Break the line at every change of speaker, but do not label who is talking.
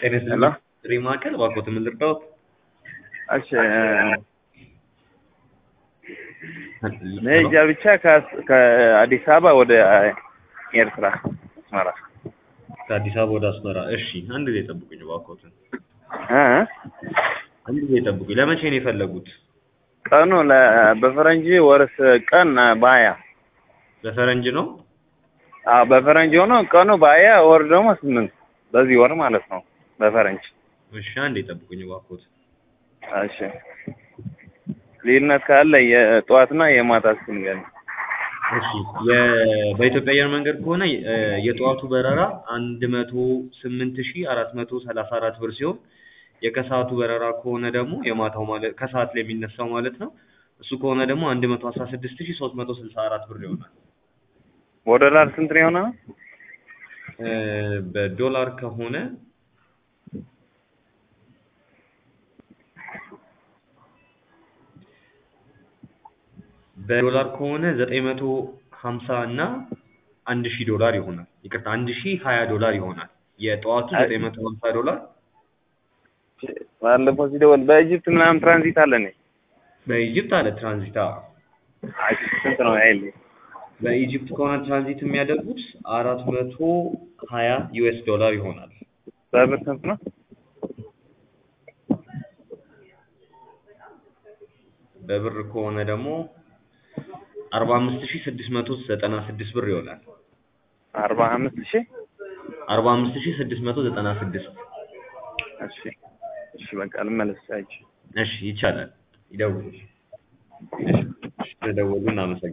ጤነስ
ሄሎ
ጥሪ ማዕከል እባክዎት ምን ልርዳዎት?
እሺ መሄጃ ብቻ ከአዲስ አበባ ወደ ኤርትራ አስመራ።
ከአዲስ አበባ ወደ አስመራ። እሺ አንድ ጊዜ ጠብቁኝ እባክዎትን።
እ
አንድ ጊዜ ጠብቁኝ። ለመቼ ነው የፈለጉት?
ቀኑ በፈረንጅ ወርስ ቀን በሀያ
በፈረንጅ ነው?
በፈረንጅ ሆኖ ቀኑ በሀያ ወር ደግሞ 8 በዚህ ወር ማለት ነው በፈረንጅ።
እሺ አንዴ ጠብቁኝ እባክዎት።
እሺ ልዩነት ካለ የጠዋትና የማታ እስኪ ንገረኝ።
እሺ በኢትዮጵያ አየር መንገድ ከሆነ የጠዋቱ በረራ 108434 ብር ሲሆን የከሰዓቱ በረራ ከሆነ ደግሞ የማታው ማለት ከሰዓት ላይ የሚነሳው ማለት ነው እሱ ከሆነ ደግሞ 116364 ብር ይሆናል።
በዶላር ስንት ነው የሆነው?
በዶላር ከሆነ በዶላር ከሆነ 950 እና $1000 ይሆናል። ይቅርታ $1020 ይሆናል። የጠዋቱ $950
ባለፈው ሲደወል በኢጅፕት ምናምን ትራንዚት አለ ነው?
በኢጅፕት አለ ትራንዚት።
ስንት ነው አይል?
በኢጅፕት ከሆነ ትራንዚት የሚያደርጉት $420 ይሆናል።
በብር ስንት ነው?
በብር ከሆነ ደግሞ 45696 ብር ይሆናል። 45696
እሺ በቃ ልመለስ።
እሺ ይቻላል። ይደውሉ። እሺ ተደውሉ። እናመሰግናለን።